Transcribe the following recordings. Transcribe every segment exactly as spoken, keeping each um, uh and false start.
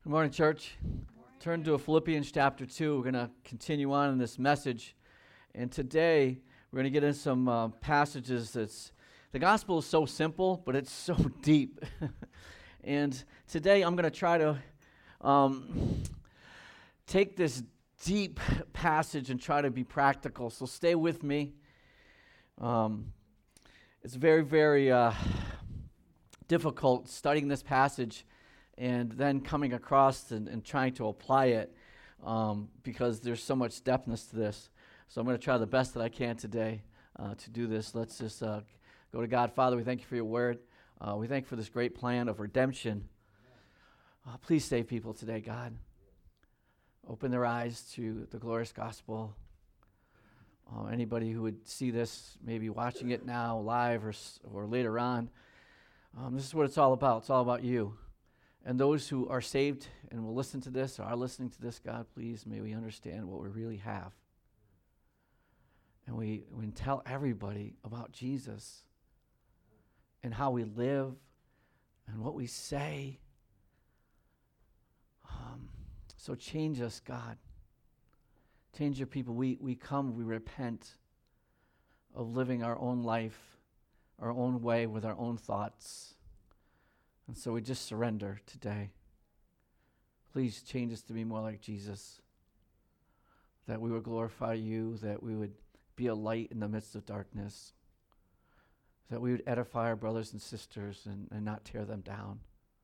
Good morning, church. Turn to Philippians chapter two. We're going to continue on in this message. And today, we're going to get in some uh, passages that's, the gospel is so simple, but it's so deep. And today, I'm going to try to um, take this deep passage and try to be practical. So stay with me. Um, it's very, very uh, difficult studying this passage and then coming across and, and trying to apply it um, because there's so much depthness to this. So I'm going to try the best that I can today uh, to do this. Let's just uh, go to God. Father, we thank you for your word. Uh, we thank you for this great plan of redemption. Uh, please save people today, God. Open their eyes to the glorious gospel. Uh, anybody who would see this, maybe watching it now live or, or later on, um, this is what it's all about. It's all about you. And those who are saved and will listen to this, or are listening to this, God, please, may we understand what we really have. And we, we tell everybody about Jesus and how we live and what we say. Um, so change us, God. Change your people. We, we come, we repent of living our own life, our own way with our own thoughts. And so we just surrender today. Please change us to be more like Jesus, that we would glorify you, that we would be a light in the midst of darkness, that we would edify our brothers and sisters and, and not tear them down.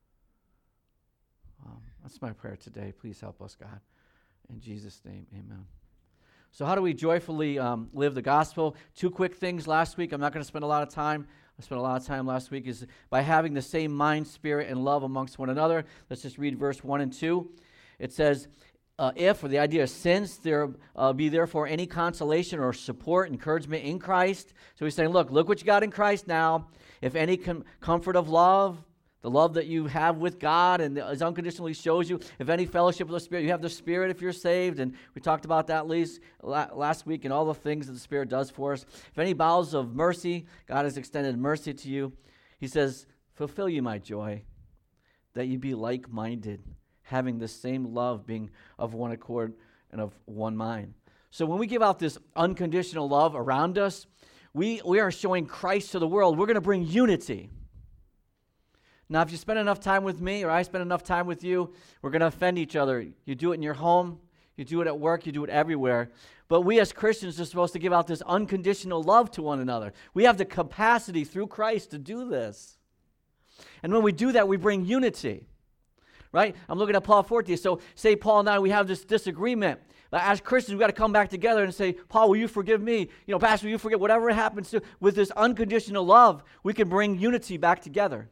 Um, that's my prayer today. Please help us, God. In Jesus' name, amen. So how do we joyfully um, live the gospel? Two quick things last week. I'm not going to spend a lot of time. I spent a lot of time last week. Is by having the same mind, spirit, and love amongst one another. Let's just read verse one and two. It says, uh, if, or the idea of since, there uh, be therefore any consolation or support, encouragement in Christ. So he's saying, look, look what you got in Christ now. If any com- comfort of love, the love that you have with God and is unconditionally shows you. If any fellowship with the Spirit, you have the Spirit if you're saved. And we talked about that least last week and all the things that the Spirit does for us. If any bowels of mercy, God has extended mercy to you. He says, fulfill you my joy, that you be like-minded, having the same love, being of one accord and of one mind. So when we give out this unconditional love around us, we, we are showing Christ to the world. We're going to bring unity. Now, if you spend enough time with me or I spend enough time with you, we're going to offend each other. You do it in your home, you do it at work, you do it everywhere. But we as Christians are supposed to give out this unconditional love to one another. We have the capacity through Christ to do this. And when we do that, we bring unity, right? I'm looking at Paul fourteen. So say Paul and I, we have this disagreement. But as Christians, we've got to come back together and say, Paul, will you forgive me? You know, Pastor, will you forgive? Whatever happens to, with this unconditional love, we can bring unity back together.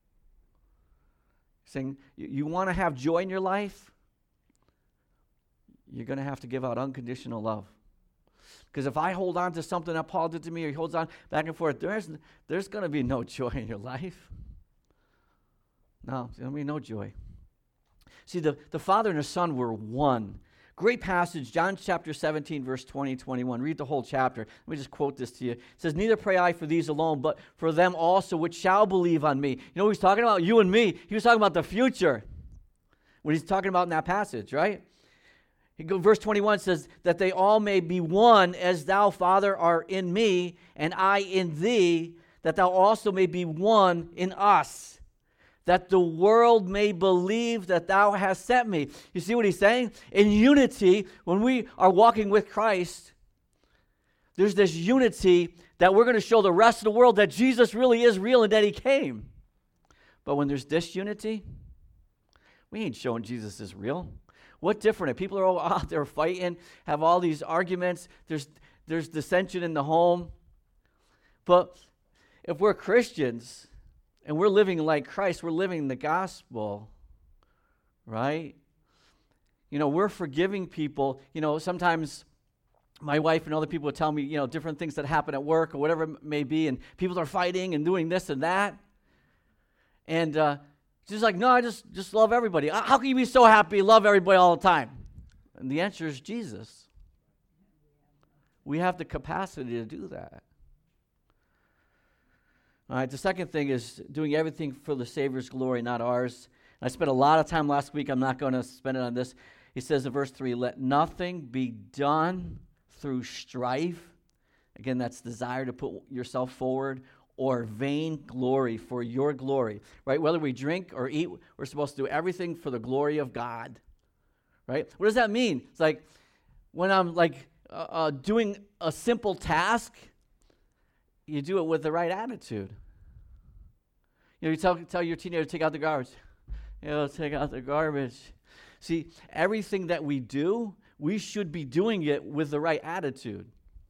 Saying, you, you want to have joy in your life? You're going to have to give out unconditional love. Because if I hold on to something that Paul did to me, or he holds on back and forth, there's, there's going to be no joy in your life. No, there's going to be no joy. See, the, the Father and the Son were one. Great passage, John chapter seventeen, verse twenty, twenty-one. Read the whole chapter. Let me just quote this to you. It says, neither pray I for these alone, but for them also which shall believe on me. You know what he's talking about? You and me. He was talking about the future when he's talking about in that passage, right? He go, verse twenty-one says, that they all may be one as thou, Father, art in me, and I in thee, that thou also may be one in us, that the world may believe that thou hast sent me. You see what he's saying? In unity, when we are walking with Christ, there's this unity that we're going to show the rest of the world that Jesus really is real and that he came. But when there's disunity, we ain't showing Jesus is real. What different? If people are all out there fighting, have all these arguments, there's, there's dissension in the home. But if we're Christians and we're living like Christ, we're living the gospel, right? You know, we're forgiving people. You know, sometimes my wife and other people would tell me, you know, different things that happen at work or whatever it may be, and people are fighting and doing this and that. And uh, she's like, no, I just, just love everybody. How can you be so happy, love everybody all the time? And the answer is Jesus. We have the capacity to do that. All right, the second thing is doing everything for the Savior's glory, not ours. I spent a lot of time last week. I'm not going to spend it on this. He says in verse three, let nothing be done through strife. Again, that's desire to put yourself forward, or vain glory, for your glory, right? Whether we drink or eat, we're supposed to do everything for the glory of God, right? What does that mean? It's like when I'm like uh, uh, doing a simple task, you do it with the right attitude. You know, you tell, tell your teenager to take out the garbage. You know, take out the garbage. See, everything that we do, we should be doing it with the right attitude.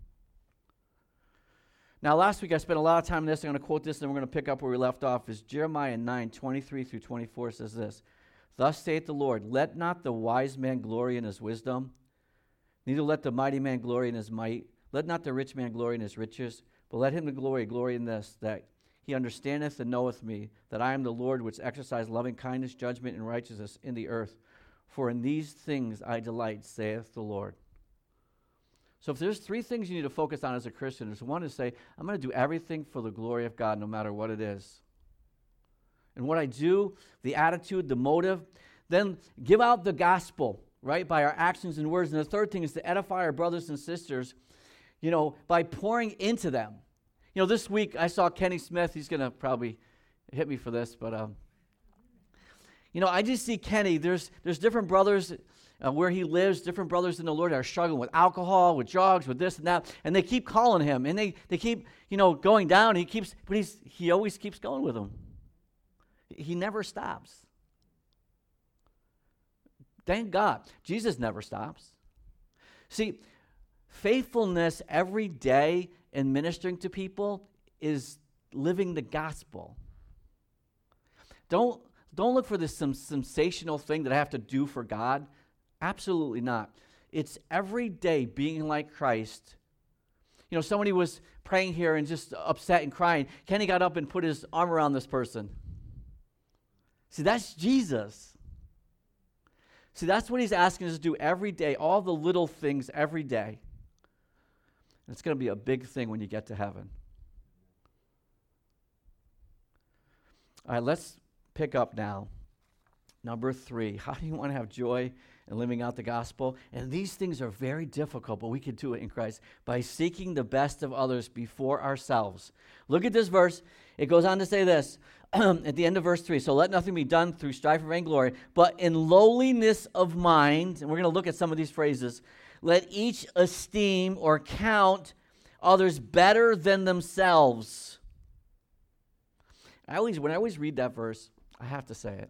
Now, last week I spent a lot of time on this. I'm going to quote this, and we're going to pick up where we left off. Is Jeremiah nine, twenty-three through twenty-four says this, thus saith the Lord, let not the wise man glory in his wisdom, neither let the mighty man glory in his might. Let not the rich man glory in his riches, but let him the glory glory in this, that he understandeth and knoweth me, that I am the Lord which exercise loving kindness, judgment, and righteousness in the earth. For in these things I delight, saith the Lord. So if there's three things you need to focus on as a Christian, there's one is say, I'm going to do everything for the glory of God no matter what it is. And what I do, the attitude, the motive, then give out the gospel, right, by our actions and words. And the third thing is to edify our brothers and sisters, you know, by pouring into them. You know, this week I saw Kenny Smith. He's going to probably hit me for this, but, um, you know, I just see Kenny. There's there's different brothers uh, where he lives, different brothers in the Lord that are struggling with alcohol, with drugs, with this and that, and they keep calling him, and they, they keep, you know, going down. He keeps, but he's he always keeps going with them. He never stops. Thank God. Jesus never stops. See, faithfulness every day in ministering to people is living the gospel. Don't don't look for this some sensational thing that I have to do for God. Absolutely not. It's every day being like Christ. You know, somebody was praying here and just upset and crying. Kenny got up and put his arm around this person. See, that's Jesus. See, that's what he's asking us to do every day, all the little things every day. It's going to be a big thing when you get to heaven. All right, let's pick up now. Number three, how do you want to have joy in living out the gospel? And these things are very difficult, but we can do it in Christ by seeking the best of others before ourselves. Look at this verse. It goes on to say this at the end of verse three. So let nothing be done through strife or vainglory, but in lowliness of mind, and we're going to look at some of these phrases, let each esteem or count others better than themselves. I always, when I always read that verse, I have to say it.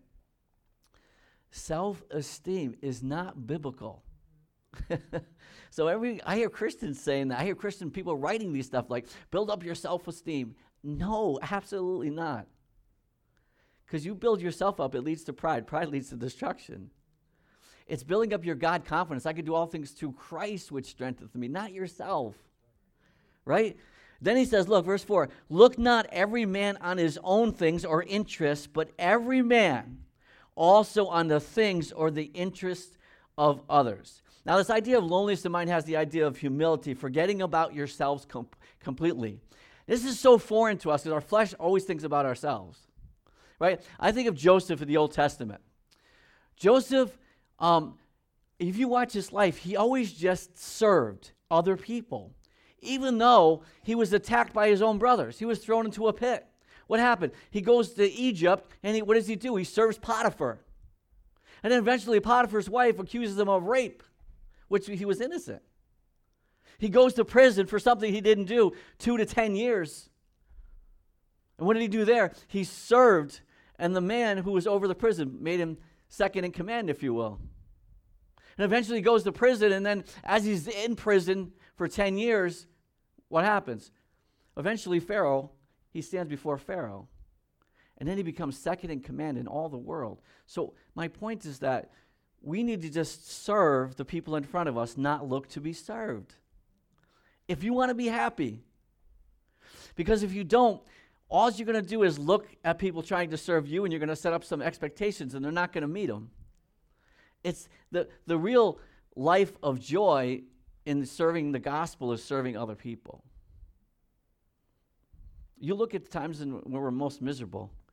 Self-esteem is not biblical. So every I hear Christians saying that. I hear Christian people writing these stuff like, build up your self-esteem. No, absolutely not. Because you build yourself up, it leads to pride. Pride leads to destruction. It's building up your God confidence. I can do all things through Christ which strengtheneth me, not yourself. Right? Then he says, look, verse four, look not every man on his own things or interests, but every man also on the things or the interests of others. Now, this idea of loneliness of mind has the idea of humility, forgetting about yourselves com- completely. This is so foreign to us because our flesh always thinks about ourselves, right? I think of Joseph in the Old Testament. Joseph, um, if you watch his life, he always just served other people. Even though he was attacked by his own brothers. He was thrown into a pit. What happened? He goes to Egypt, and he, what does he do? He serves Potiphar. And then eventually Potiphar's wife accuses him of rape, which he was innocent. He goes to prison for something he didn't do, two to ten years. And what did he do there? He served, and the man who was over the prison made him second in command, if you will. And eventually he goes to prison, and then as he's in prison for ten years, what happens? Eventually Pharaoh, he stands before Pharaoh. And then he becomes second in command in all the world. So my point is that we need to just serve the people in front of us, not look to be served. If you want to be happy. Because if you don't, all you're going to do is look at people trying to serve you, and you're going to set up some expectations, and they're not going to meet them. It's the, the real life of joy in serving the gospel is serving other people. You look at the times in, when we're most miserable.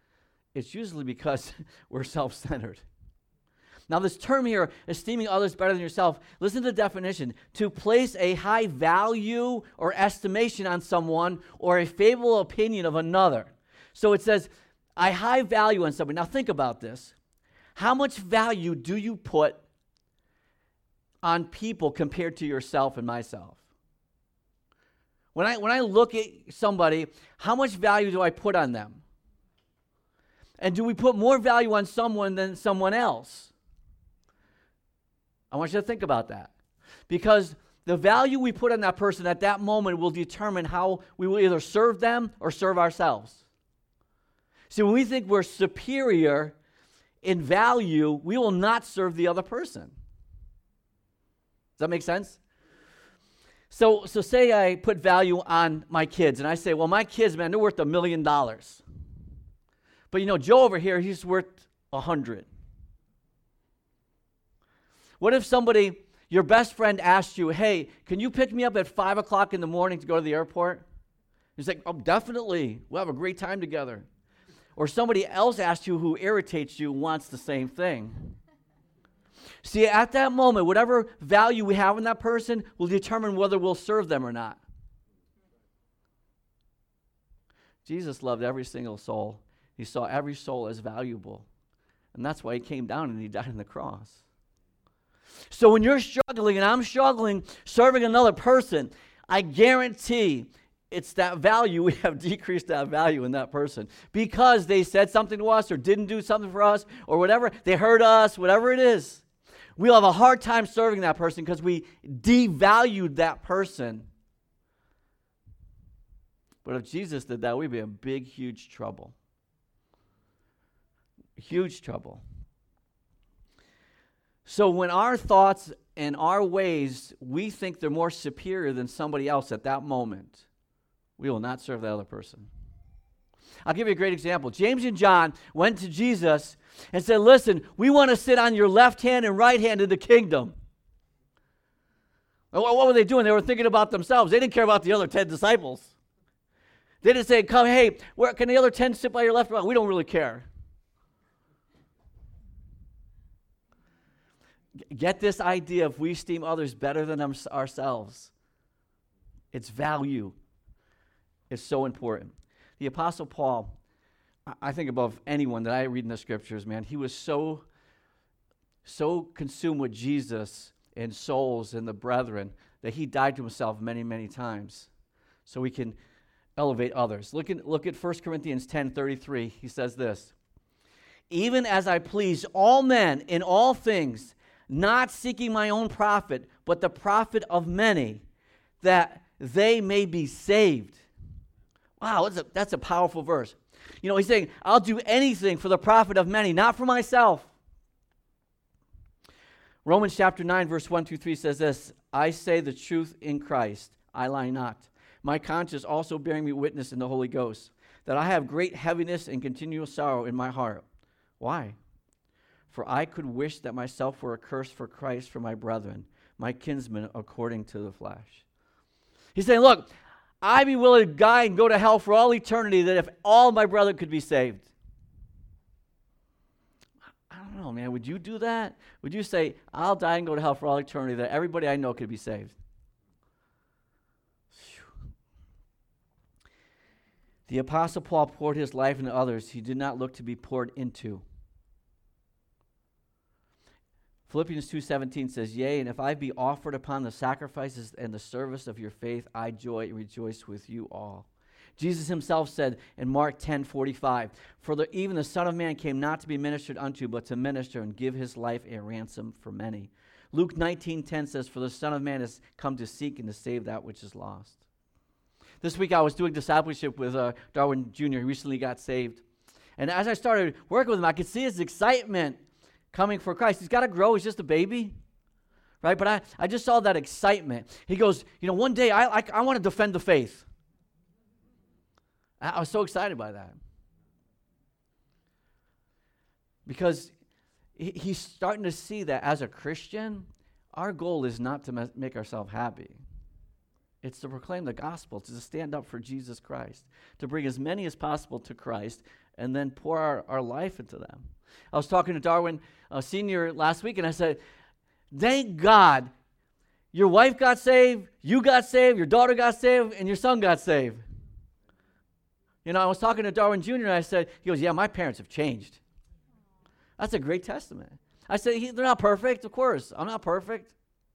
it's usually because we're self-centered. Now, this term here, esteeming others better than yourself, listen to the definition. To place a high value or estimation on someone or a favorable opinion of another. So it says, I high value on somebody. Now, think about this. How much value do you put on people compared to yourself and myself? When I, when I look at somebody, how much value do I put on them? And do we put more value on someone than someone else? I want you to think about that. Because the value we put on that person at that moment will determine how we will either serve them or serve ourselves. See, when we think we're superior in value, we will not serve the other person. Does that make sense? So, so say I put value on my kids, and I say, well, my kids, man, they're worth a million dollars. But you know, Joe over here, he's worth a hundred. What if somebody, your best friend, asked you, hey, can you pick me up at five o'clock in the morning to go to the airport? He's like, oh, definitely. We'll have a great time together. Or somebody else asked you who irritates you wants the same thing. See, at that moment, whatever value we have in that person will determine whether we'll serve them or not. Jesus loved every single soul. He saw every soul as valuable. And that's why he came down and he died on the cross. So when you're struggling and I'm struggling serving another person, I guarantee it's that value, we have decreased that value in that person because they said something to us or didn't do something for us or whatever. They hurt us, whatever it is. We'll have a hard time serving that person because we devalued that person. But if Jesus did that, we'd be in big, huge trouble. Huge trouble. So when our thoughts and our ways, we think they're more superior than somebody else at that moment, we will not serve that other person. I'll give you a great example. James and John went to Jesus and said, listen, we want to sit on your left hand and right hand in the kingdom. What were they doing? They were thinking about themselves. They didn't care about the other ten disciples. They didn't say, come, hey, where can the other ten sit by your left? We don't really care. Get this idea, if we esteem others better than them, ourselves, its value is so important. The Apostle Paul, I think above anyone that I read in the scriptures, man, he was so, so consumed with Jesus and souls and the brethren that he died to himself many, many times so he can elevate others. Look at, look at First Corinthians ten thirty-three. He says this, even as I please all men in all things, not seeking my own profit, but the profit of many, that they may be saved. Wow, that's a, that's a powerful verse. You know, he's saying, I'll do anything for the profit of many, not for myself. Romans chapter nine, verse one through three says this, I say the truth in Christ, I lie not. My conscience also bearing me witness in the Holy Ghost, that I have great heaviness and continual sorrow in my heart. Why? For I could wish that myself were accursed for Christ for my brethren, my kinsmen according to the flesh. He's saying, look, I'd be willing to die and go to hell for all eternity that if all my brethren could be saved. I don't know, man. Would you do that? Would you say, I'll die and go to hell for all eternity that everybody I know could be saved? Whew. The Apostle Paul poured his life into others. He did not look to be poured into. Philippians two seventeen says, yea, and if I be offered upon the sacrifices and the service of your faith, I joy and rejoice with you all. Jesus himself said in Mark ten forty-five, for the, even the Son of Man came not to be ministered unto, but to minister and give his life a ransom for many. Luke nineteen ten says, for the Son of Man has come to seek and to save that which is lost. This week I was doing discipleship with uh, Darwin Junior He recently got saved. And as I started working with him, I could see his excitement coming for Christ. He's got to grow. He's just a baby, right? But I, I just saw that excitement. He goes, you know, one day I, I, I want to defend the faith. I, I was so excited by that. Because he, he's starting to see that as a Christian, our goal is not to me- make ourselves happy. It's to proclaim the gospel, to stand up for Jesus Christ, to bring as many as possible to Christ, and then pour our, our life into them. I was talking to Darwin uh, Senior last week, and I said, thank God your wife got saved, you got saved, your daughter got saved, and your son got saved. You know, I was talking to Darwin Junior, and I said, he goes, yeah, my parents have changed. That's a great testament. I said, he, they're not perfect, of course. I'm not perfect.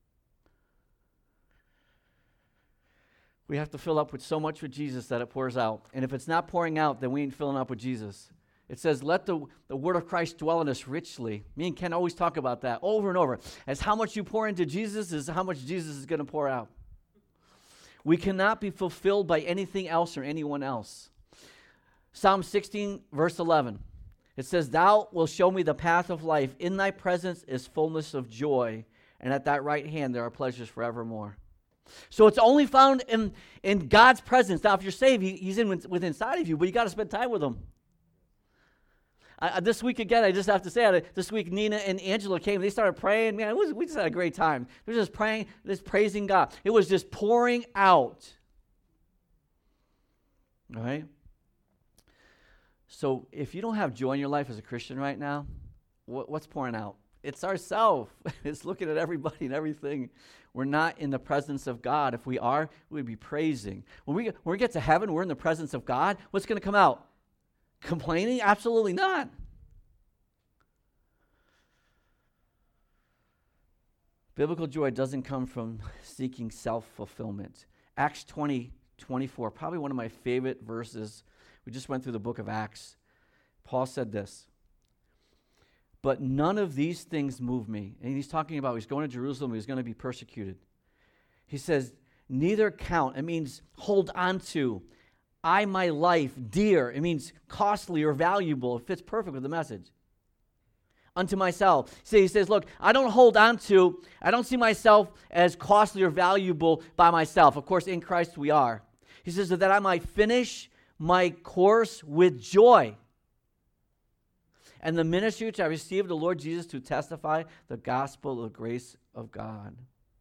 We have to fill up with so much with Jesus that it pours out. And if it's not pouring out, then we ain't filling up with Jesus. It says, let the, the word of Christ dwell in us richly. Me and Ken always talk about that over and over. As how much you pour into Jesus is how much Jesus is going to pour out. We cannot be fulfilled by anything else or anyone else. Psalm sixteen, verse eleven. It says, thou wilt show me the path of life. In thy presence is fullness of joy, and at thy right hand there are pleasures forevermore. So it's only found in, in God's presence. Now, if you're saved, he, he's in with, with inside of you, but you got to spend time with him. I, this week, again, I just have to say, I, this week, Nina and Angela came. They started praying. Man, it was, we just had a great time. They were just praying, just praising God. It was just pouring out. All right? So if you don't have joy in your life as a Christian right now, what, what's pouring out? It's ourself. It's looking at everybody and everything. We're not in the presence of God. If we are, we'd be praising. When we, when we get to heaven, we're in the presence of God. What's going to come out? Complaining? Absolutely not. Biblical joy doesn't come from seeking self-fulfillment. Acts twenty, twenty-four, probably one of my favorite verses. We just went through the book of Acts. Paul said this, but none of these things move me. And he's talking about he's going to Jerusalem. He's going to be persecuted. He says, neither count. It means hold on to. I, my life, dear. It means costly or valuable. It fits perfect with the message. Unto myself. See, he says, look, I don't hold on to, I don't see myself as costly or valuable by myself. Of course, in Christ we are. He says that I might finish my course with joy. And the ministry which I received of the Lord Jesus to testify the gospel of the grace of God.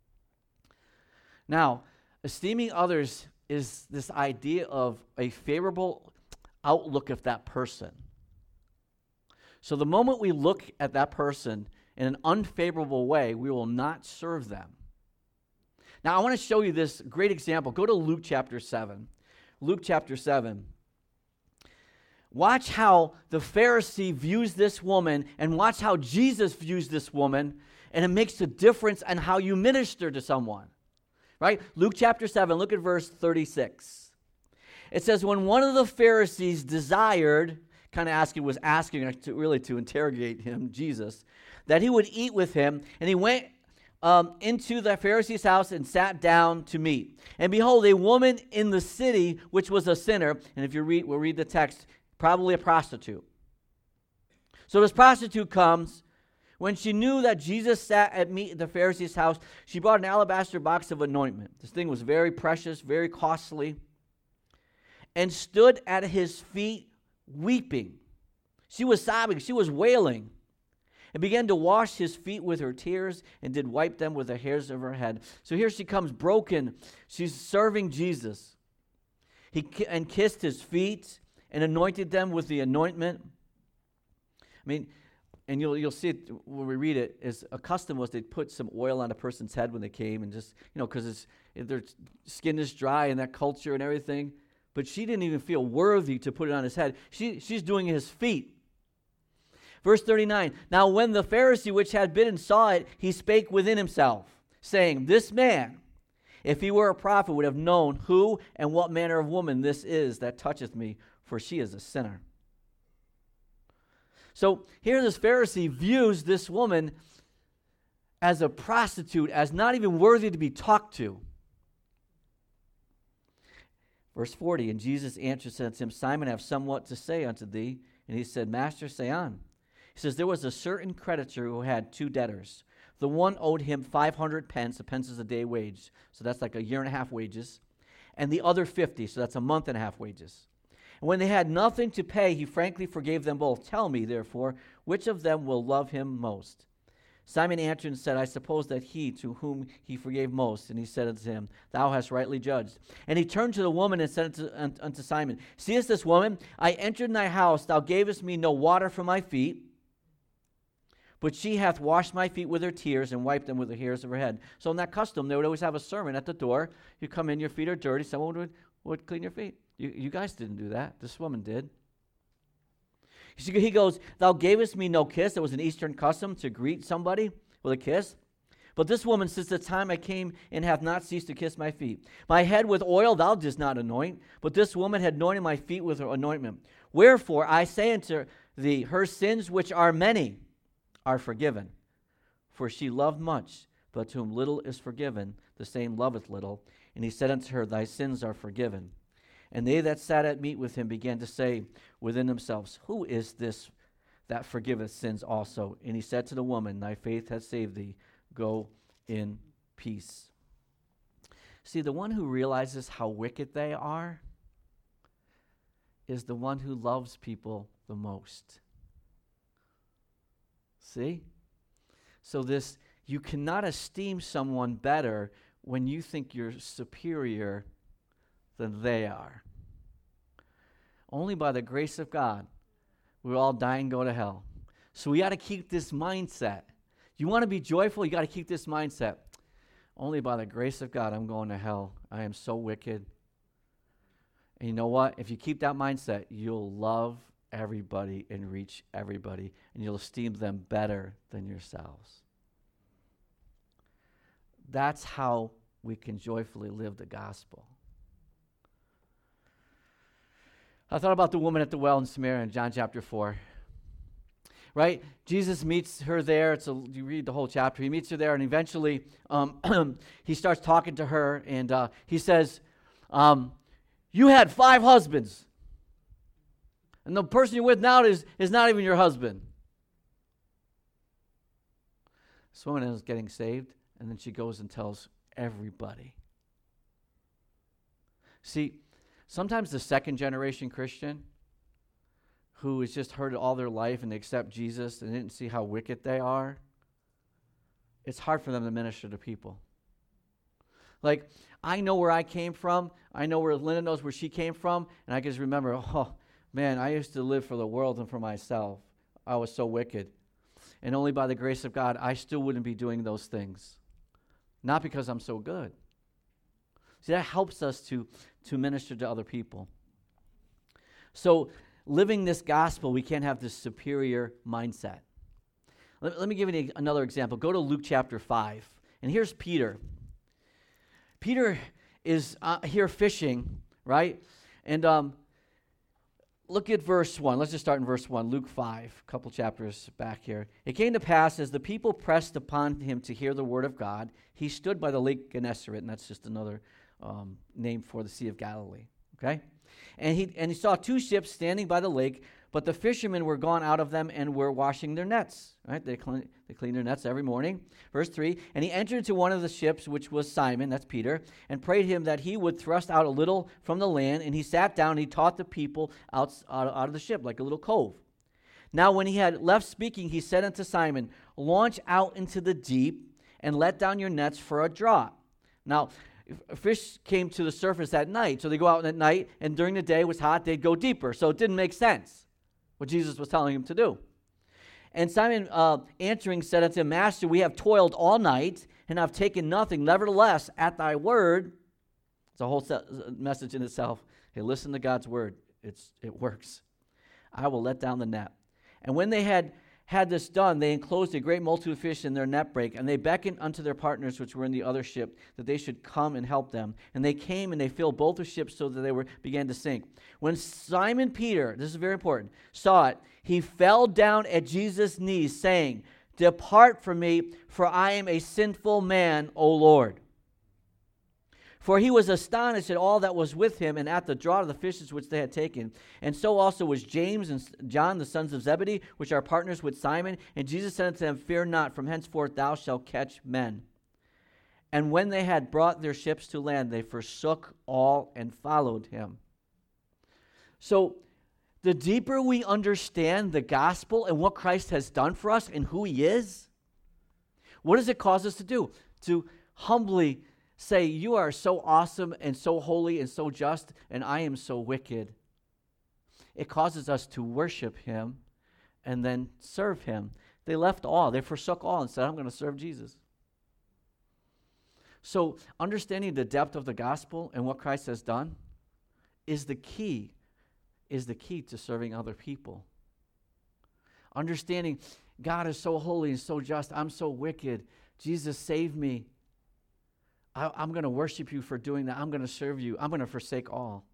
Now, esteeming others is this idea of a favorable outlook of that person. So the moment we look at that person in an unfavorable way, we will not serve them. Now, I want to show you this great example. Go to Luke chapter seven. Luke chapter seven. Watch how the Pharisee views this woman, and watch how Jesus views this woman, and it makes a difference in how you minister to someone. Right? Luke chapter seven, look at verse thirty-six. It says, when one of the Pharisees desired, kind of asking, was asking to, really to interrogate him, Jesus, that he would eat with him, and he went um, into the Pharisee's house and sat down to meat. And behold, a woman in the city, which was a sinner, and if you read, we'll read the text, probably a prostitute. So this prostitute comes. When she knew that Jesus sat at meat at the Pharisee's house, she brought an alabaster box of anointment. This thing was very precious, very costly, and stood at his feet weeping. She was sobbing, she was wailing, and began to wash his feet with her tears, and did wipe them with the hairs of her head. So here she comes broken. She's serving Jesus. He ki- and kissed his feet and anointed them with the anointment. I mean, and you'll you'll see it when we read it, is a custom was they'd put some oil on a person's head when they came, and just, you know, because it's their skin is dry in that culture and everything. But she didn't even feel worthy to put it on his head. She she's doing his feet. Verse thirty-nine, now when the Pharisee which had bidden saw it, he spake within himself, saying, this man, if he were a prophet, would have known who and what manner of woman this is that toucheth me, for she is a sinner. So here this Pharisee views this woman as a prostitute, as not even worthy to be talked to. Verse forty, and Jesus answered, said unto him, Simon, I have somewhat to say unto thee. And he said, Master, say on. He says, there was a certain creditor who had two debtors. The one owed him five hundred pence, a pence is a day wage, so that's like a year and a half wages, and the other fifty, so that's a month and a half wages. And when they had nothing to pay, he frankly forgave them both. Tell me, therefore, which of them will love him most? Simon answered and said, I suppose that he to whom he forgave most. And he said unto him, Thou hast rightly judged. And he turned to the woman and said unto, unto, unto Simon, Seest this woman? I entered in thy house. Thou gavest me no water for my feet, but she hath washed my feet with her tears and wiped them with the hairs of her head. So in that custom, they would always have a servant at the door. You come in, your feet are dirty. Someone would, would clean your feet. You, you guys didn't do that. This woman did. He goes, Thou gavest me no kiss. It was an Eastern custom to greet somebody with a kiss. But this woman, since the time I came in, hath not ceased to kiss my feet. My head with oil thou didst not anoint, but this woman had anointed my feet with her anointment. Wherefore I say unto thee, her sins, which are many, are forgiven. For she loved much, but to whom little is forgiven, the same loveth little. And he said unto her, Thy sins are forgiven. And they that sat at meat with him began to say within themselves, Who is this that forgiveth sins also? And he said to the woman, Thy faith hath saved thee. Go in peace. See, the one who realizes how wicked they are is the one who loves people the most. See? So this, you cannot esteem someone better when you think you're superior than they are. Only by the grace of God, we all die and go to hell. So we got to keep this mindset. You want to be joyful, you got to keep this mindset. Only by the grace of God, I'm going to hell. I am so wicked. And you know what? If you keep that mindset, you'll love everybody and reach everybody, and you'll esteem them better than yourselves. That's how we can joyfully live the gospel. I thought about the woman at the well in Samaria in John chapter four. Right? Jesus meets her there. It's a, you read the whole chapter. He meets her there, and eventually um, he starts talking to her, and uh, he says, um, you had five husbands, and the person you're with now is, is not even your husband. This woman is getting saved, and then she goes and tells everybody. See, sometimes the second generation Christian who has just heard it all their life and they accept Jesus and didn't see how wicked they are, it's hard for them to minister to people. Like, I know where I came from. I know where Linda knows where she came from. And I can just remember, oh, man, I used to live for the world and for myself. I was so wicked. And only by the grace of God, I still wouldn't be doing those things. Not because I'm so good. See, that helps us to, to minister to other people. So, living this gospel, we can't have this superior mindset. Let, let me give you another example. Go to Luke chapter five. And here's Peter. Peter is uh, here fishing, right? And um, look at verse one. Let's just start in verse one. Luke five, a couple chapters back here. It came to pass, as the people pressed upon him to hear the word of God, he stood by the lake Gennesaret, and that's just another um, name for the Sea of Galilee, okay? And he and he saw two ships standing by the lake, but the fishermen were gone out of them and were washing their nets. Right? They clean, they clean their nets every morning. Verse three, and he entered into one of the ships, which was Simon, that's Peter, and prayed him that he would thrust out a little from the land. And he sat down and he taught the people out, out, out of the ship, like a little cove. Now when he had left speaking, he said unto Simon, launch out into the deep and let down your nets for a draught. Now, fish came to the surface at night, so they go out at night, and during the day it was hot, they'd go deeper. So it didn't make sense what Jesus was telling him to do. And Simon uh, answering said unto him, Master, we have toiled all night and have taken nothing. Nevertheless, at thy word, it's a whole se- message in itself. Hey, listen to God's word. It's It works. I will let down the net. And when they had had this done, they enclosed a great multitude of fish in their net break, and they beckoned unto their partners which were in the other ship, that they should come and help them. And they came and they filled both the ships so that they were began to sink. When Simon Peter, this is very important, saw it, he fell down at Jesus' knees, saying, Depart from me, for I am a sinful man, O Lord. For he was astonished at all that was with him, and at the draught of the fishes which they had taken. And so also was James and John, the sons of Zebedee, which are partners with Simon. And Jesus said unto them, Fear not, from henceforth thou shalt catch men. And when they had brought their ships to land, they forsook all and followed him. So, the deeper we understand the gospel and what Christ has done for us and who he is, What does it cause us to do? To humbly say, you are so awesome and so holy and so just, and I am so wicked. It causes us to worship him and then serve him. They left all. They forsook all and said, I'm going to serve Jesus. So understanding the depth of the gospel and what Christ has done is the key, is the key to serving other people. Understanding God is so holy and so just. I'm so wicked. Jesus, save me. I, I'm going to worship you for doing that. I'm going to serve you. I'm going to forsake all.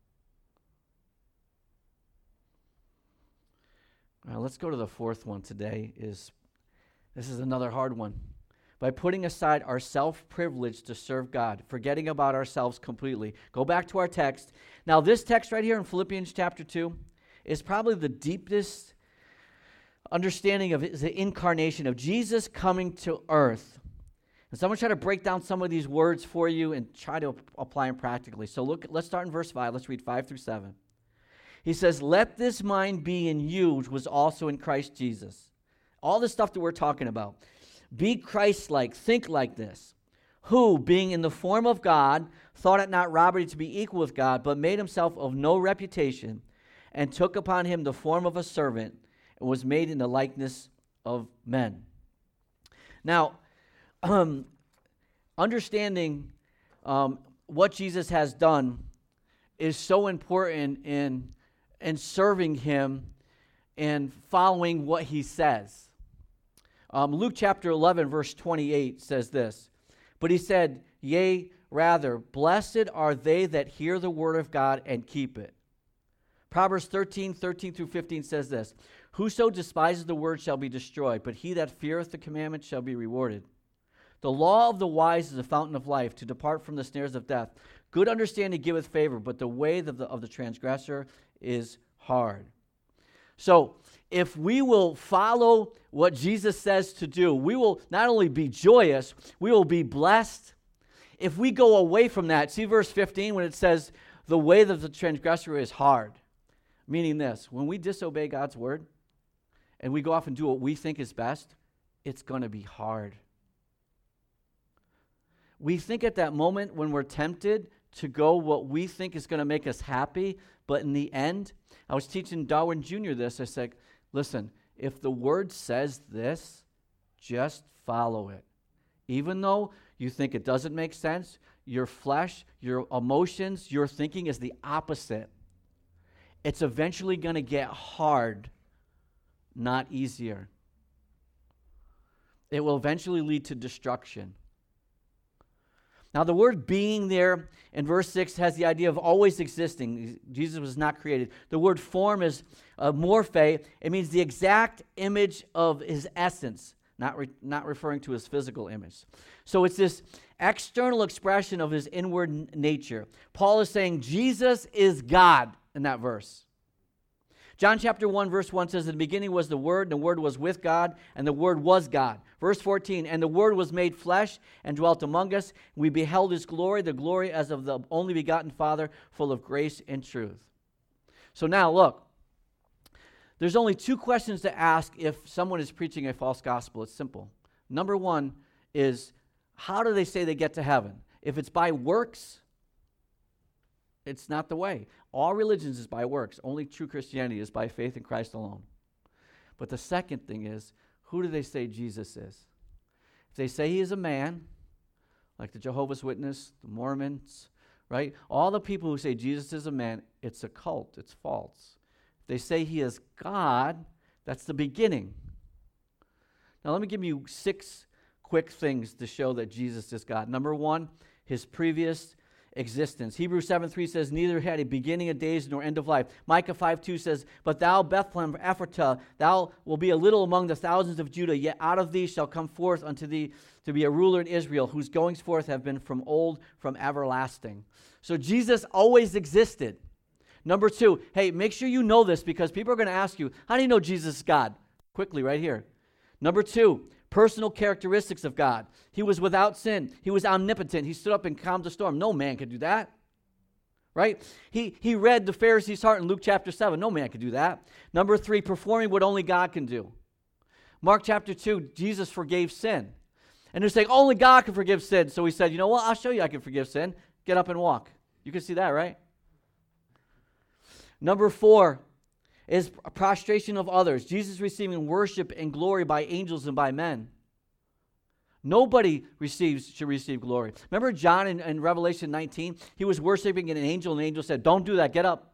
All right, let's go to the fourth one today. Is This is another hard one. By putting aside our self-privilege to serve God, forgetting about ourselves completely. Go back to our text. Now, this text right here in Philippians chapter two is probably the deepest understanding of it, is the incarnation of Jesus coming to earth. And someone try to break down some of these words for you and try to apply them practically. So look, let's start in verse five. Let's read five through seven. He says, let this mind be in you, which was also in Christ Jesus. All the stuff that we're talking about. Be Christ-like, think like this. Who, being in the form of God, thought it not robbery to be equal with God, but made himself of no reputation, and took upon him the form of a servant, and was made in the likeness of men. Now, um, understanding um, what Jesus has done is so important in, in serving him and following what he says. Um, Luke chapter eleven, verse twenty-eight says this, but he said, yea, rather, blessed are they that hear the word of God and keep it. Proverbs thirteen, thirteen through fifteen says this, whoso despises the word shall be destroyed, but he that feareth the commandment shall be rewarded. The law of the wise is a fountain of life, to depart from the snares of death. Good understanding giveth favor, but the way of the, of the transgressor is hard. So, if we will follow what Jesus says to do, we will not only be joyous, we will be blessed. If we go away from that, see verse fifteen when it says, the way of the transgressor is hard. Meaning this, when we disobey God's word and we go off and do what we think is best, it's going to be hard. We think at that moment when we're tempted to go what we think is going to make us happy, but in the end, I was teaching Darwin Junior this, I said, listen, if the word says this, just follow it. Even though you think it doesn't make sense, your flesh, your emotions, your thinking is the opposite. It's eventually going to get hard, not easier. It will eventually lead to destruction. Now, the word being there in verse six has the idea of always existing. Jesus was not created. The word form is uh, morphe. It means the exact image of his essence, not, re- not referring to his physical image. So it's this external expression of his inward n- nature. Paul is saying Jesus is God in that verse. John chapter one, verse one says, in the beginning was the Word, and the Word was with God, and the Word was God. Verse fourteen, and the Word was made flesh and dwelt among us. We beheld his glory, the glory as of the only begotten Father, full of grace and truth. So now, look, there's only two questions to ask if someone is preaching a false gospel. It's simple. Number one is, how do they say they get to heaven? If it's by works, it's not the way. All religions is by works. Only true Christianity is by faith in Christ alone. But the second thing is, who do they say Jesus is? If they say he is a man, like the Jehovah's Witnesses, the Mormons, right? All the people who say Jesus is a man, it's a cult. It's false. If they say he is God, that's the beginning. Now let me give you six quick things to show that Jesus is God. Number one, his previous existence. Hebrews seven three says, neither had a beginning of days nor end of life. Micah five two says, but thou, Bethlehem Ephratah, thou will be a little among the thousands of Judah, yet out of thee shall come forth unto thee to be a ruler in Israel, whose goings forth have been from old, from everlasting. So Jesus always existed. Number two, hey, make sure you know this, because people are going to ask you, how do you know Jesus is God? Quickly, right here. Number two, personal characteristics of God. He was without sin. He was omnipotent. He stood up and calmed the storm. No man could do that. Right? He, he read the Pharisees' heart in Luke chapter seven. No man could do that. Number three, performing what only God can do. Mark chapter two, Jesus forgave sin. And they're saying, only God can forgive sin. So he said, you know what? I'll show you I can forgive sin. Get up and walk. You can see that, right? Number four is prostration of others. Jesus receiving worship and glory by angels and by men. Nobody receives should receive glory. Remember John in, in Revelation nineteen? He was worshiping an angel, and the angel said, don't do that, get up.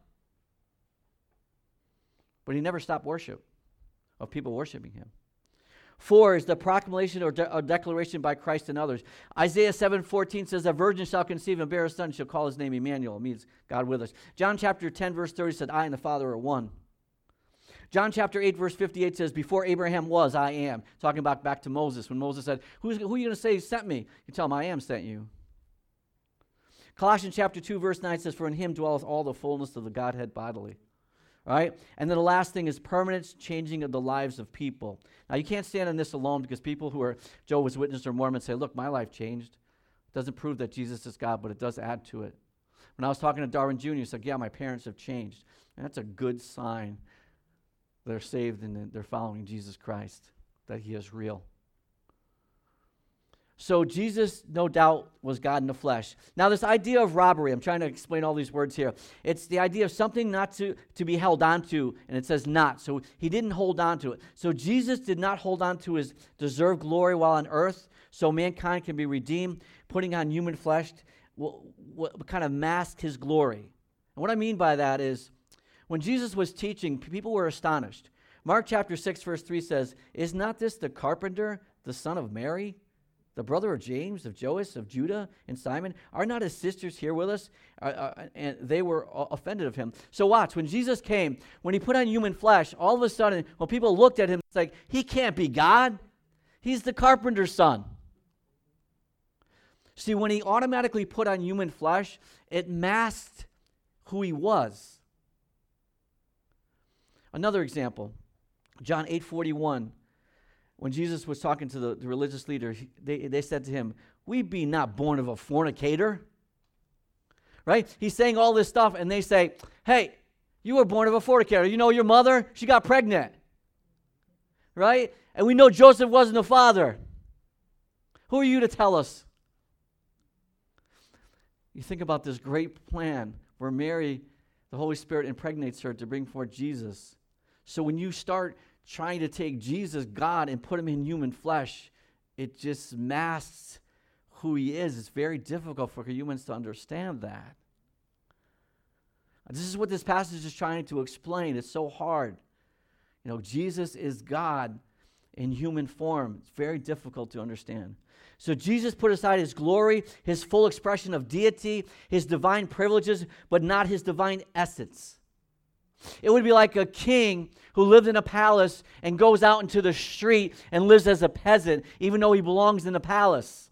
But he never stopped worship of people worshiping him. Four is the proclamation or, de- or declaration by Christ and others. Isaiah seven fourteen says, a virgin shall conceive and bear a son, shall call his name Emmanuel. It means God with us. John chapter ten, verse thirty said, I and the Father are one. John chapter eight, verse fifty-eight says, before Abraham was, I am. Talking about back to Moses, when Moses said, Who's, who are you going to say sent me? You tell him, I am sent you. Colossians chapter two, verse nine says, for in him dwelleth all the fullness of the Godhead bodily. All right? And then the last thing is permanent changing of the lives of people. Now, you can't stand on this alone, because people who are Jehovah's Witnesses or Mormons say, look, my life changed. It doesn't prove that Jesus is God, but it does add to it. When I was talking to Darwin Junior, he said, yeah, my parents have changed. And that's a good sign. They're saved and they're following Jesus Christ, that he is real. So Jesus, no doubt, was God in the flesh. Now, this idea of robbery, I'm trying to explain all these words here. It's the idea of something not to, to be held on to, and it says not. So he didn't hold on to it. So Jesus did not hold on to his deserved glory while on earth, so mankind can be redeemed. Putting on human flesh will, will kind of mask his glory. And what I mean by that is, when Jesus was teaching, people were astonished. Mark chapter six, verse three says, is not this the carpenter, the son of Mary, the brother of James, of Joas, of Judah, and Simon? Are not his sisters here with us? Uh, uh, and they were uh, offended of him. So watch, when Jesus came, when he put on human flesh, all of a sudden, when people looked at him, it's like, he can't be God. He's the carpenter's son. See, when he automatically put on human flesh, it masked who he was. Another example, John eight forty-one, when Jesus was talking to the, the religious leader, he, they, they said to him, we be not born of a fornicator. Right? He's saying all this stuff, and they say, hey, you were born of a fornicator. You know your mother? She got pregnant. Right? And we know Joseph wasn't the father. Who are you to tell us? You think about this great plan where Mary, the Holy Spirit, impregnates her to bring forth Jesus. So when you start trying to take Jesus, God, and put him in human flesh, it just masks who he is. It's very difficult for humans to understand that. This is what this passage is trying to explain. It's so hard. You know, Jesus is God in human form. It's very difficult to understand. So Jesus put aside his glory, his full expression of deity, his divine privileges, but not his divine essence. It would be like a king who lived in a palace and goes out into the street and lives as a peasant, even though he belongs in the palace.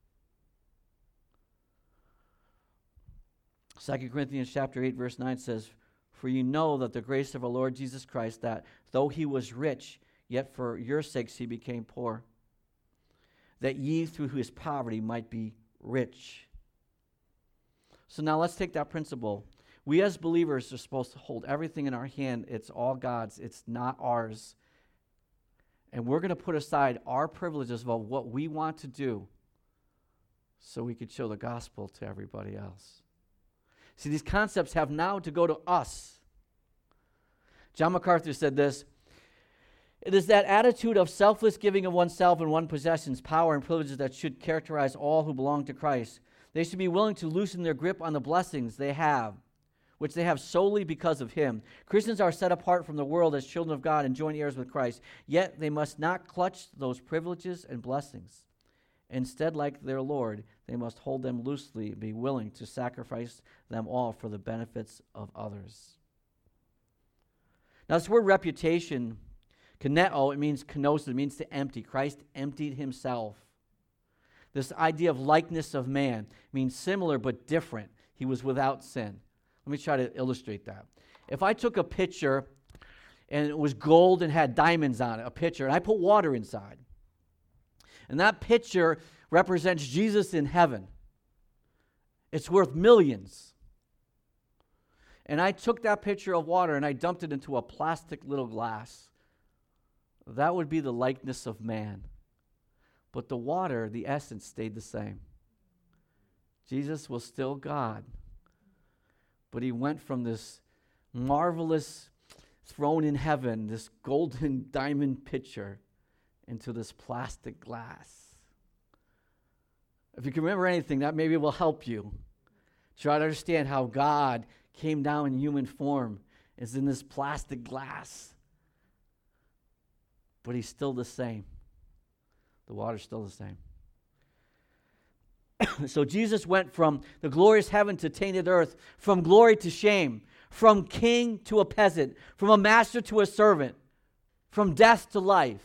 Second Corinthians chapter eight, verse nine says, for you know that the grace of our Lord Jesus Christ, that though he was rich, yet for your sakes he became poor, that ye through his poverty might be rich. So now let's take that principle. We as believers are supposed to hold everything in our hand. It's all God's. It's not ours. And we're going to put aside our privileges about what we want to do so we could show the gospel to everybody else. See, these concepts have now to go to us. John MacArthur said this, it is that attitude of selfless giving of oneself and one's possessions, power, and privileges that should characterize all who belong to Christ. They should be willing to loosen their grip on the blessings they have, which they have solely because of him. Christians are set apart from the world as children of God and joint heirs with Christ, yet they must not clutch those privileges and blessings. Instead, like their Lord, they must hold them loosely and be willing to sacrifice them all for the benefits of others. Now, this word reputation, kineo, it means kenosis, it means to empty. Christ emptied himself. This idea of likeness of man means similar but different. He was without sin. Let me try to illustrate that. If I took a pitcher and it was gold and had diamonds on it, a pitcher, and I put water inside, and that pitcher represents Jesus in heaven, it's worth millions. And I took that pitcher of water and I dumped it into a plastic little glass. That would be the likeness of man. But the water, the essence, stayed the same. Jesus was still God. But he went from this marvelous throne in heaven, this golden diamond pitcher, into this plastic glass. If you can remember anything, that maybe will help you. Try to understand how God came down in human form, is in this plastic glass. But he's still the same. The water's still the same. So Jesus went from the glorious heaven to tainted earth, from glory to shame, from king to a peasant, from a master to a servant, from death to life.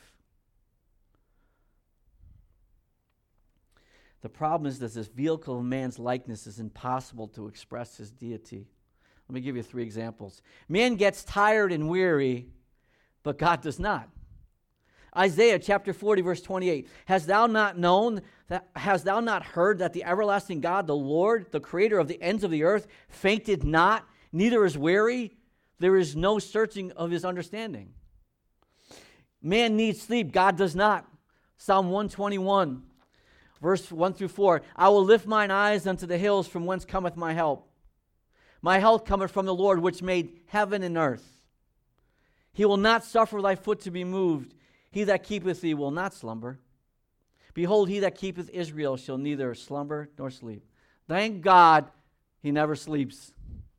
The problem is that this vehicle of man's likeness is impossible to express his deity. Let me give you three examples. Man gets tired and weary, but God does not. Isaiah chapter forty, verse twenty-eight. Hast thou not known, that, hast thou not heard that the everlasting God, the Lord, the creator of the ends of the earth, fainted not, neither is weary? There is no searching of his understanding. Man needs sleep, God does not. Psalm one twenty-one, verse one through four. I will lift mine eyes unto the hills, from whence cometh my help. My help cometh from the Lord, which made heaven and earth. He will not suffer thy foot to be moved. He that keepeth thee will not slumber. Behold, he that keepeth Israel shall neither slumber nor sleep. Thank God he never sleeps.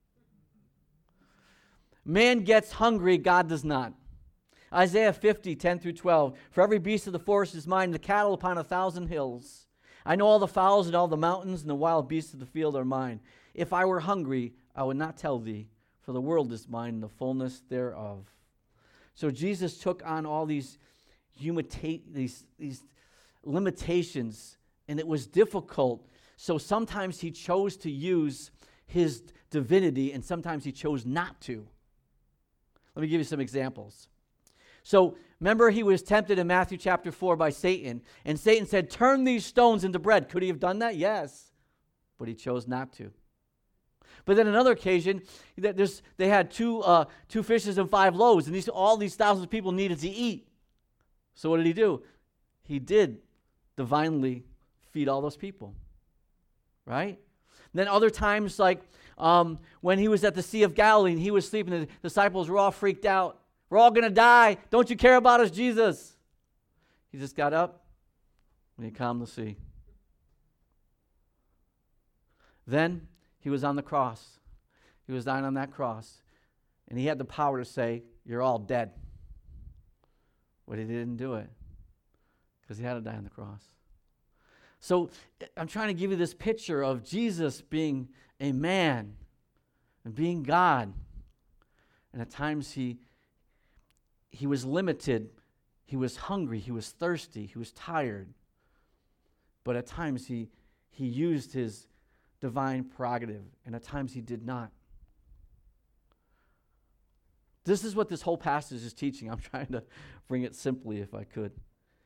Man gets hungry, God does not. Isaiah fifty, ten through twelve. For every beast of the forest is mine, the cattle upon a thousand hills. I know all the fowls and all the mountains, and the wild beasts of the field are mine. If I were hungry, I would not tell thee, for the world is mine, and the fullness thereof. So Jesus took on all these Humita- these, these limitations, and it was difficult. So sometimes he chose to use his divinity, and sometimes he chose not to. Let me give you some examples. So remember, he was tempted in Matthew chapter four by Satan, and Satan said, turn these stones into bread. Could he have done that? Yes, but he chose not to. But then another occasion, there's, they had two, uh, two fishes and five loaves, and these, all these thousands of people needed to eat. So what did he do? He did divinely feed all those people, right? And then other times, like um, when he was at the Sea of Galilee and he was sleeping, the disciples were all freaked out. We're all going to die. Don't you care about us, Jesus? He just got up and he calmed the sea. Then he was on the cross. He was dying on that cross. And he had the power to say, you're all dead. But he didn't do it because he had to die on the cross. So I'm trying to give you this picture of Jesus being a man and being God. And at times he, he was limited. He was hungry. He was thirsty. He was tired. But at times he, he used his divine prerogative, and at times he did not. This is what this whole passage is teaching. I'm trying to bring it simply if I could.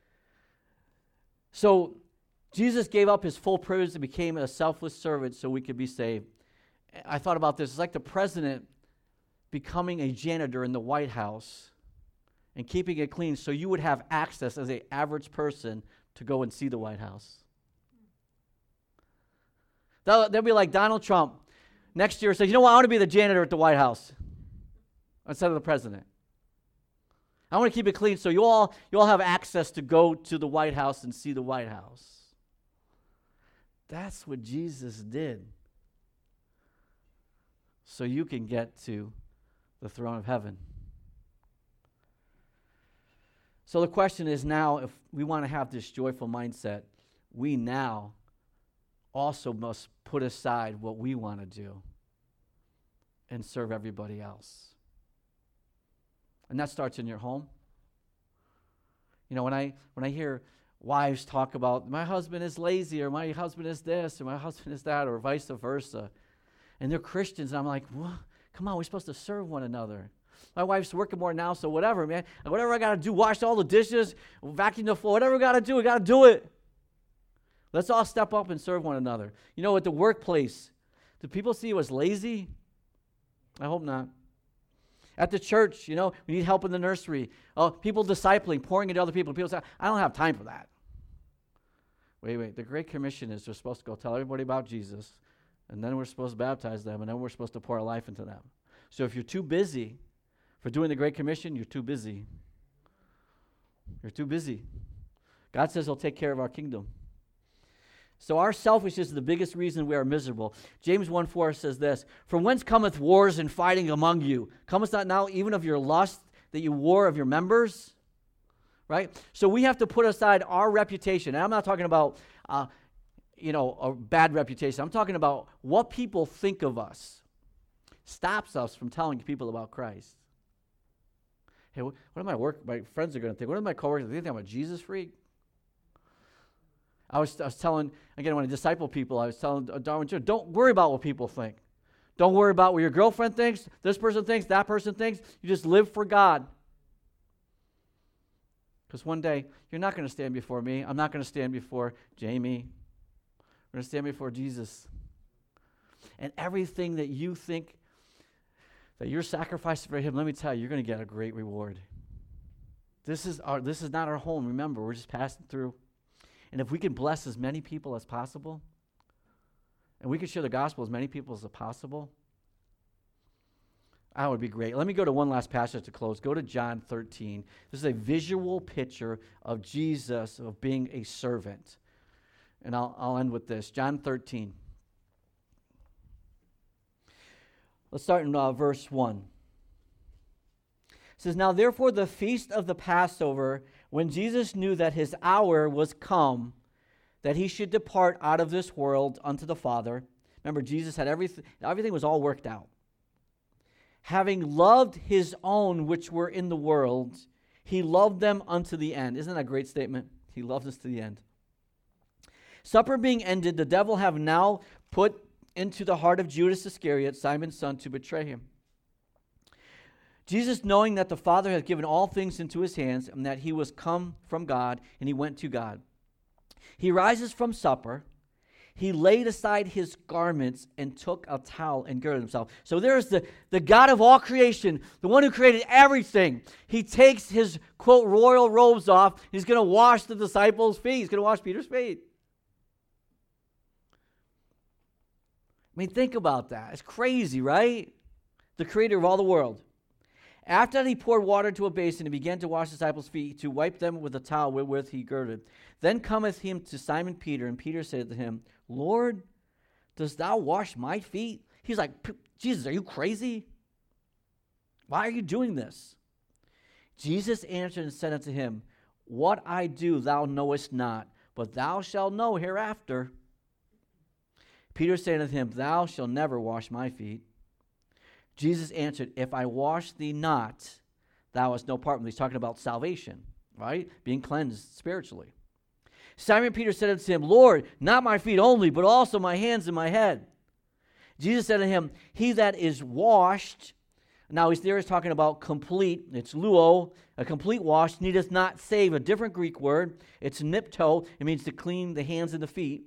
So Jesus gave up his full privilege and became a selfless servant so we could be saved. I thought about this. It's like the president becoming a janitor in the White House and keeping it clean so you would have access as an average person to go and see the White House. They'll, they'll be like Donald Trump next year says, you know what, I want to be the janitor at the White House instead of the president. I want to keep it clean so you all, you all have access to go to the White House and see the White House. That's what Jesus did. So you can get to the throne of heaven. So the question is now, if we want to have this joyful mindset, we now also must put aside what we want to do and serve everybody else. And that starts in your home. You know, when I when I hear wives talk about, my husband is lazy, or my husband is this, or my husband is that, or vice versa, and they're Christians, and I'm like, well, come on, we're supposed to serve one another. My wife's working more now, so whatever, man. Whatever I got to do, wash all the dishes, vacuum the floor, whatever we got to do, we got to do it. Let's all step up and serve one another. You know, at the workplace, do people see you as lazy? I hope not. At the church, you know, we need help in the nursery. Oh, people discipling, pouring into other people. People say, I don't have time for that. Wait, wait. The Great Commission is we're supposed to go tell everybody about Jesus, and then we're supposed to baptize them, and then we're supposed to pour our life into them. So if you're too busy for doing the Great Commission, you're too busy. You're too busy. God says he'll take care of our kingdom. So our selfishness is the biggest reason we are miserable. James one four says this, "From whence cometh wars and fighting among you? Cometh not now even of your lust that you war of your members?" Right? So we have to put aside our reputation. And I'm not talking about, uh, you know, a bad reputation. I'm talking about what people think of us stops us from telling people about Christ. Hey, what, what are my work? My friends are going to think. What are my coworkers? They think I'm a Jesus freak. I was, I was telling, again, when I disciple people, I was telling uh, Darwin, don't worry about what people think. Don't worry about what your girlfriend thinks, this person thinks, that person thinks. You just live for God. Because one day, you're not going to stand before me. I'm not going to stand before Jamie. We're going to stand before Jesus. And everything that you think that you're sacrificing for him, let me tell you, you're going to get a great reward. This is our. This is not our home. Remember, we're just passing through. And if we can bless as many people as possible, and we can share the gospel as many people as possible, that would be great. Let me go to one last passage to close. Go to John thirteen. This is a visual picture of Jesus, of being a servant. And I'll, I'll end with this. John thirteen. Let's start in uh, verse one. It says, "Now therefore the feast of the Passover, when Jesus knew that his hour was come, that he should depart out of this world unto the Father." Remember, Jesus had everything, everything was all worked out. "Having loved his own which were in the world, he loved them unto the end." Isn't that a great statement? He loved us to the end. "Supper being ended, the devil have now put into the heart of Judas Iscariot, Simon's son, to betray him. Jesus, knowing that the Father had given all things into his hands, and that he was come from God, and he went to God. He rises from supper. He laid aside his garments and took a towel and girded himself." So there's the, the God of all creation, the one who created everything. He takes his, quote, royal robes off. He's going to wash the disciples' feet. He's going to wash Peter's feet. I mean, think about that. It's crazy, right? The creator of all the world. "After that he poured water into a basin and began to wash the disciples' feet, to wipe them with a towel wherewith he girded. Then cometh him to Simon Peter, and Peter said to him, Lord, dost thou wash my feet? He's like, Jesus, are you crazy? Why are you doing this? Jesus answered and said unto him, What I do thou knowest not, but thou shalt know hereafter. Peter said unto him, Thou shalt never wash my feet. Jesus answered, If I wash thee not, thou hast no part with me. He's talking about salvation, right? Being cleansed spiritually. Simon Peter said unto him, Lord, not my feet only, but also my hands and my head. Jesus said unto him, He that is washed, now he's there is talking about complete, it's luo, a complete wash, needeth not save, a different Greek word. It's nipto, it means to clean the hands and the feet,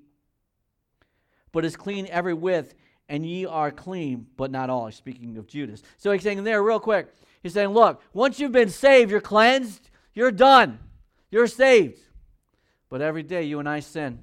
but is clean every whit, and ye are clean, but not all. He's speaking of Judas. So he's saying there real quick, he's saying, look, once you've been saved, you're cleansed, you're done, you're saved. But every day you and I sin.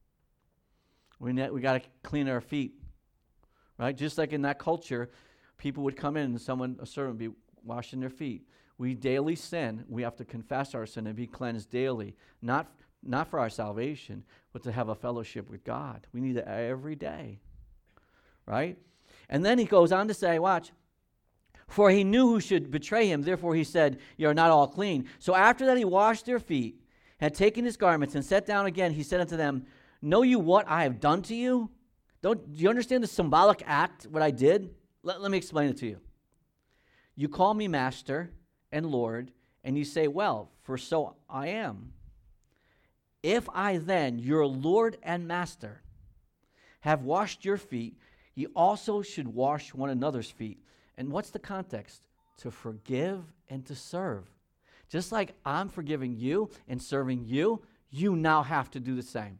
We ne- we got to clean our feet, right? Just like in that culture, people would come in and someone, a servant, would be washing their feet. We daily sin. We have to confess our sin and be cleansed daily, not not for our salvation, but to have a fellowship with God. We need it every day, right? And then he goes on to say, watch, for he knew who should betray him. Therefore he said, you are not all clean. So after that he washed their feet, had taken his garments, and sat down again. He said unto them, Know you what I have done to you? Don't do you understand the symbolic act, what I did? Let, let me explain it to you. You call me Master and Lord, and you say, Well, for so I am. If I then, your Lord and Master, have washed your feet, ye also should wash one another's feet. And what's the context? To forgive and to serve. Just like I'm forgiving you and serving you, you now have to do the same.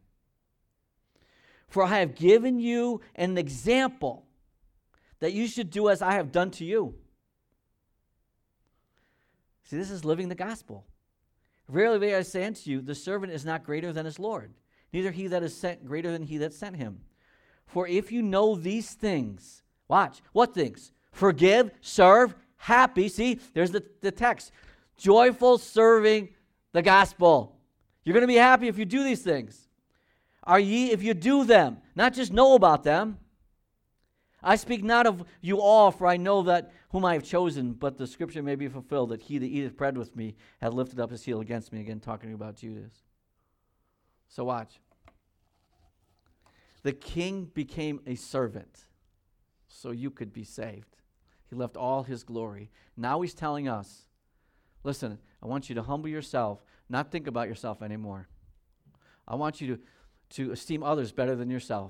For I have given you an example that you should do as I have done to you. See, this is living the gospel. Verily, verily, I say unto you, the servant is not greater than his Lord, neither he that is sent greater than he that sent him. For if you know these things, watch, what things? Forgive, serve, happy. See, there's the, the text. Joyful serving the gospel. You're going to be happy if you do these things. Are ye if you do them, not just know about them. I speak not of you all, for I know that whom I have chosen, but the scripture may be fulfilled, that he that eateth bread with me hath lifted up his heel against me. Again, talking about Judas. So watch. The king became a servant so you could be saved. He left all his glory. Now he's telling us, listen, I want you to humble yourself, not think about yourself anymore. I want you to, to esteem others better than yourself.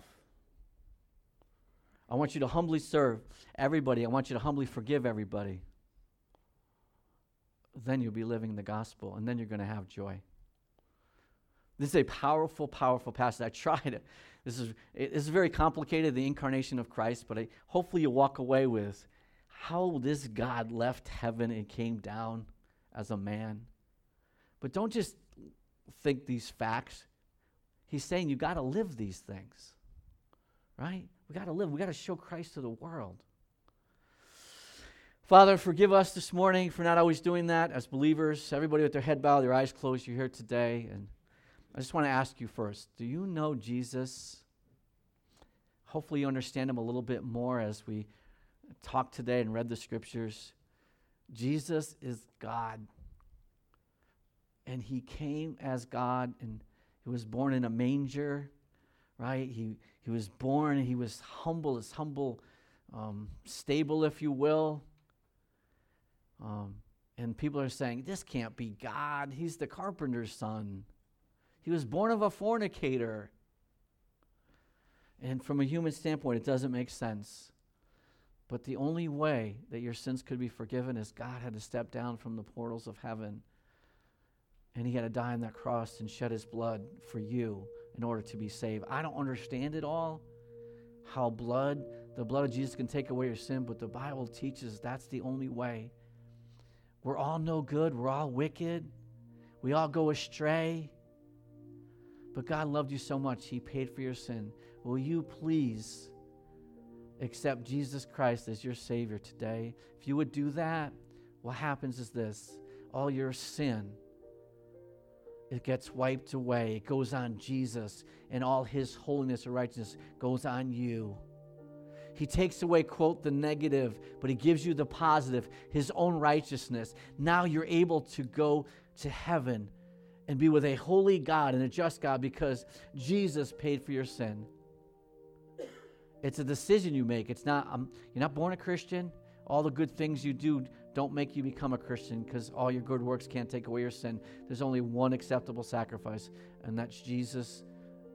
I want you to humbly serve everybody. I want you to humbly forgive everybody. Then you'll be living the gospel, and then you're going to have joy. This is a powerful, powerful passage. I tried it. This is it is very complicated, the incarnation of Christ, but I, hopefully you'll walk away with how this God left heaven and came down as a man. But don't just think these facts. He's saying you got to live these things, right? We got to live. We got to show Christ to the world. Father, forgive us this morning for not always doing that as believers. Everybody with their head bowed, their eyes closed, you're here today. And I just want to ask you first, do you know Jesus? Hopefully you understand him a little bit more as we talked today and read the scriptures. Jesus is God. And he came as God, and he was born in a manger, right? He he was born, he was humble, as humble, um, stable, if you will. Um, and people are saying, this can't be God. He's the carpenter's son. He was born of a fornicator. And from a human standpoint, it doesn't make sense. But the only way that your sins could be forgiven is God had to step down from the portals of heaven. And he had to die on that cross and shed his blood for you in order to be saved. I don't understand it all, how blood, the blood of Jesus can take away your sin, but the Bible teaches that's the only way. We're all no good. We're all wicked. We all go astray. But God loved you so much, he paid for your sin. Will you please accept Jesus Christ as your Savior today? If you would do that, what happens is this. All your sin, it gets wiped away. It goes on Jesus, and all his holiness and righteousness goes on you. He takes away, quote, the negative, but he gives you the positive, his own righteousness. Now you're able to go to heaven and be with a holy God and a just God because Jesus paid for your sin. It's a decision you make. It's not, um, you're not born a Christian. All the good things you do don't make you become a Christian because all your good works can't take away your sin. There's only one acceptable sacrifice, and that's Jesus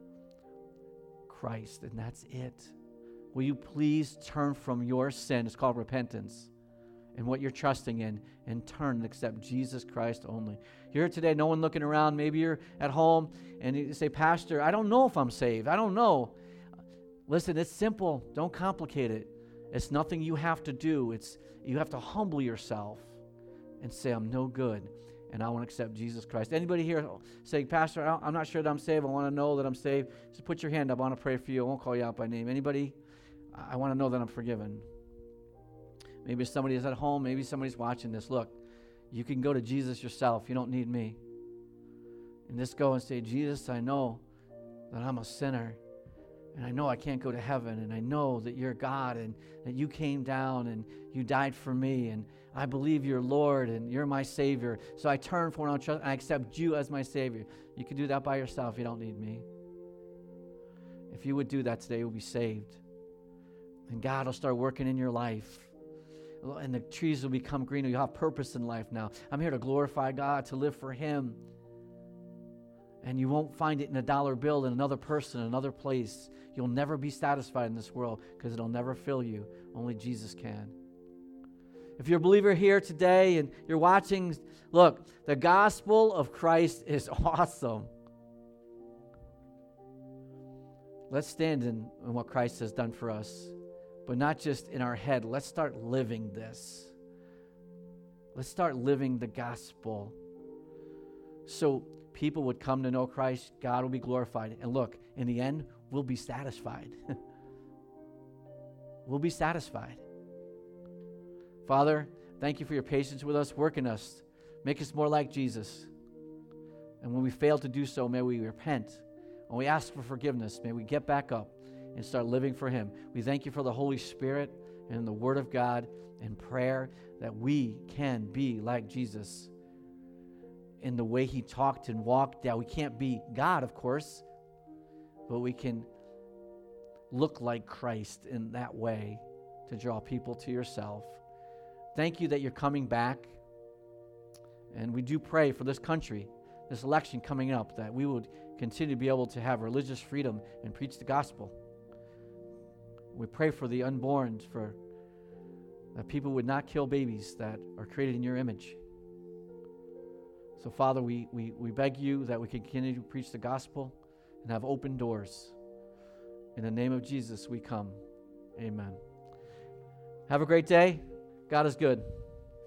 Christ, and that's it. Will you please turn from your sin, it's called repentance, and what you're trusting in, and turn and accept Jesus Christ only. You're here today, no one looking around. Maybe you're at home, and you say, Pastor, I don't know if I'm saved. I don't know. Listen, it's simple. Don't complicate it. It's nothing you have to do. It's you have to humble yourself and say, I'm no good, and I want to accept Jesus Christ. Anybody here saying, Pastor, I'm not sure that I'm saved. I want to know that I'm saved. Just put your hand up. I want to pray for you. I won't call you out by name. Anybody? I want to know that I'm forgiven. Maybe somebody is at home. Maybe somebody's watching this. Look, you can go to Jesus yourself. You don't need me. And just go and say, Jesus, I know that I'm a sinner. And I know I can't go to heaven, and I know that you're God, and that you came down, and you died for me, and I believe you're Lord, and you're my Savior. So I turn from and I accept you as my Savior. You can do that by yourself. You don't need me. If you would do that today, you'll be saved. And God will start working in your life. And the trees will become greener. You'll have purpose in life now. I'm here to glorify God, to live for him. And you won't find it in a dollar bill, in another person, another place. You'll never be satisfied in this world because it'll never fill you. Only Jesus can. If you're a believer here today and you're watching, look, the gospel of Christ is awesome. Let's stand in, in what Christ has done for us, but not just in our head. Let's start living this. Let's start living the gospel. So people would come to know Christ, God will be glorified. And look, in the end, we'll be satisfied. We'll be satisfied. Father, thank you for your patience with us. Work in us. Make us more like Jesus. And when we fail to do so, may we repent. When we ask for forgiveness, may we get back up and start living for him. We thank you for the Holy Spirit and the Word of God and prayer, that we can be like Jesus in the way he talked and walked. That we can't be God, of course, but we can look like Christ in that way to draw people to yourself. Thank you that you're coming back. And we do pray for this country, this election coming up, that we would continue to be able to have religious freedom and preach the gospel. We pray for the unborn, for that people would not kill babies that are created in your image. So, Father, we, we, we beg you that we can continue to preach the gospel and have open doors. In the name of Jesus, we come. Amen. Have a great day. God is good.